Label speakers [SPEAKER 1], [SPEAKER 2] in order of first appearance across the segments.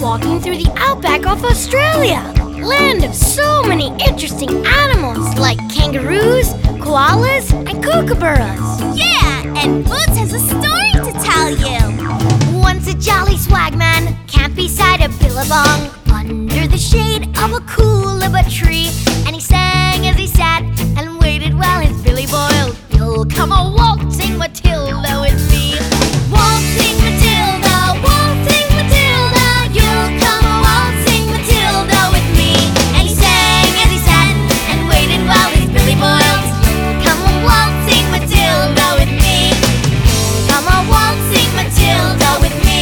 [SPEAKER 1] walking through the outback of Australia, land of so many interesting animals like kangaroos, koalas, and kookaburras.
[SPEAKER 2] Yeah, and Boots has a story to tell you.
[SPEAKER 1] Once a jolly swagman camped beside a billabong under the shade of a coolabah tree, and he sang as he sat and waited while his billy boiled. You'll come a waltzing Matilda with me. Waltzing Matilda, waltzing Matilda, you'll come a waltzing Matilda with me. And he sang as he sat and waited while his billy boiled. Come a waltzing Matilda with me. Come a waltzing Matilda with me.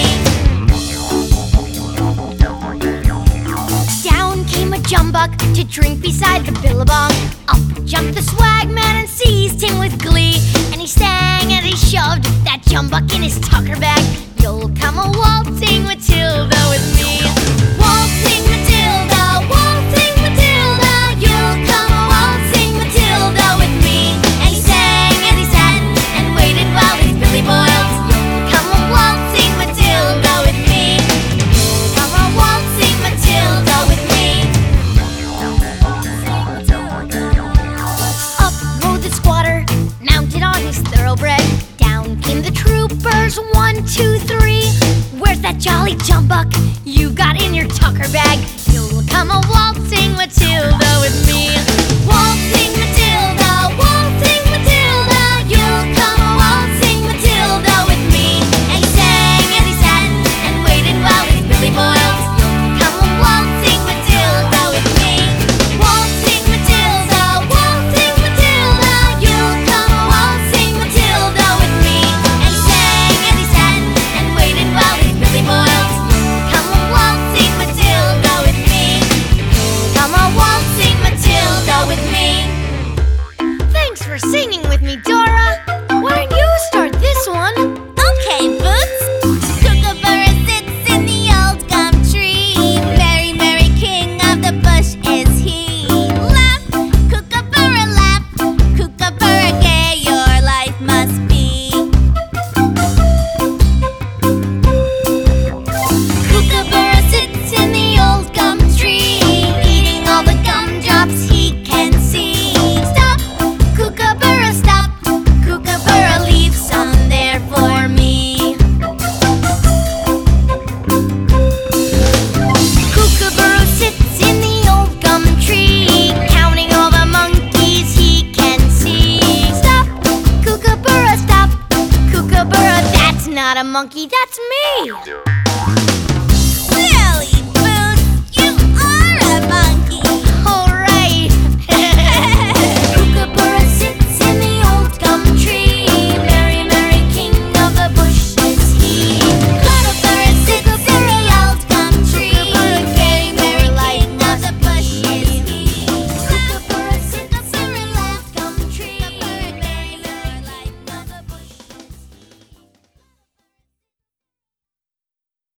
[SPEAKER 1] Down came a jumbuck to drink beside the billabong. Up jumped the swagman and seized him with glee, and he sang as he shoved that jumbuck in his tucker bag. You'll come a waltzing Matilda with me. Waltzing Matilda, waltzing Matilda, you'll come a waltzing Matilda with me. And he sang as he sat and waited while his billy boiled. You'll come a waltzing Matilda with me. Come a waltzing Matilda with me. Up rode the squatter, mounted on his thoroughbred. Down came the troopers, 1, 2, 3. Where's that jolly jumbuck you got in your tucker bag? You'll come a waltzing Matilda with me. Waltzing Matilda, waltzing Matilda, you'll come a waltzing Matilda with me. And he sang as he sat and waited while his billy boiled. Come a waltzing Matilda with me. Waltzing Matilda, waltzing Matilda, you'll come a waltzing Matilda with me. And he sang as he sat and waited while his billy boiled. Come a waltzing Matilda with me. Come a waltzing Matilda with me. Thanks for singing with me, Dora. Why don't you start this one?
[SPEAKER 2] Okay, Boots. Kookaburra sits in the old gum tree. Merry, merry king of the bush is he. Laugh, Kookaburra, laugh. Kookaburra gay your life must be. Kookaburra sits in the old gum tree, eating all the gumdrops he can see. Stop, Kookaburra, stop. Kookaburra, leave some there for me.
[SPEAKER 1] Kookaburra sits in the old gum tree, counting all the monkeys he can see. Stop, Kookaburra, stop. Kookaburra, that's not a monkey, that's me.